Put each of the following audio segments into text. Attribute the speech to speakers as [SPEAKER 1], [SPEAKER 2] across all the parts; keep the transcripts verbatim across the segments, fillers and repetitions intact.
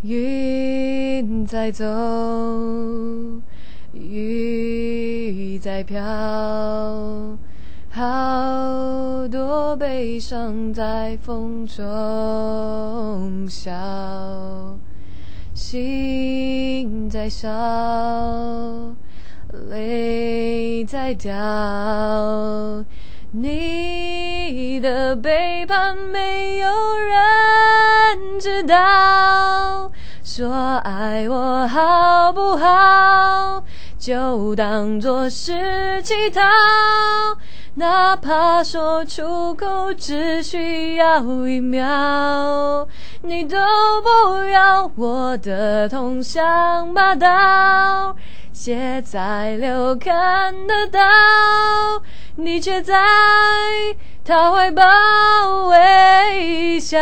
[SPEAKER 1] 云在走，雨在飘，好多悲伤在风中笑，心在烧，泪在掉。你的背叛没有人知道，说爱我好不好，就当作是乞讨，哪怕说出口只需要一秒，你都不要。我的痛像把刀写在流看得到，你却在他怀抱微笑。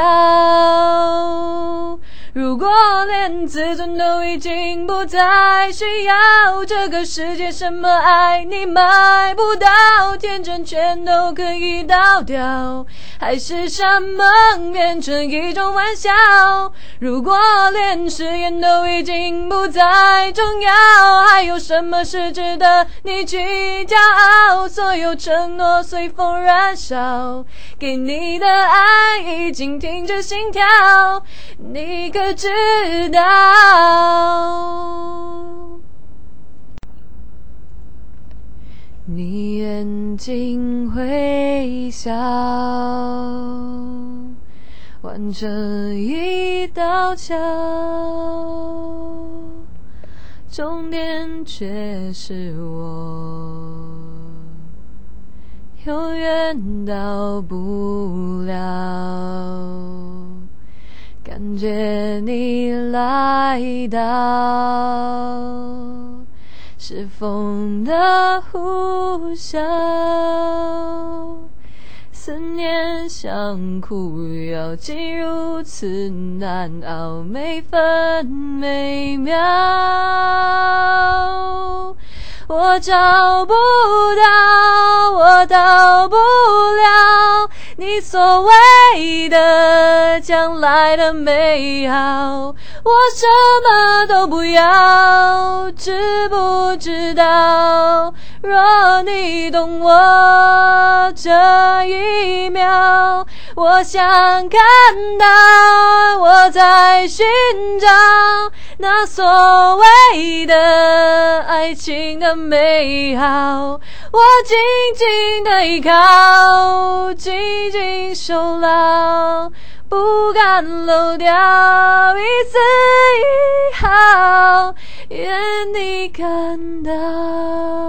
[SPEAKER 1] 如果连自尊都已经不再需要，这个世界什么爱你买不到，天真全都可以倒掉，还是山盟变成一种玩笑。如果连誓言都已经不再重要，还有什么是值得你去骄傲？所有承诺随风燃烧，给你的爱已经停止心跳，你可知道？你眼睛微笑，完成一道桥，终点却是我永远到不了。感觉你来到，是风的呼啸，思念像苦药，竟如此难熬，每分每秒我找不到，我到不了你所谓的将来的美好，我什么都不要，知不知道？若你懂我这一秒，我想看到我在寻找那所谓的爱情的美好，我紧紧的依靠，紧紧守牢，不敢漏掉一丝一毫，愿你看到。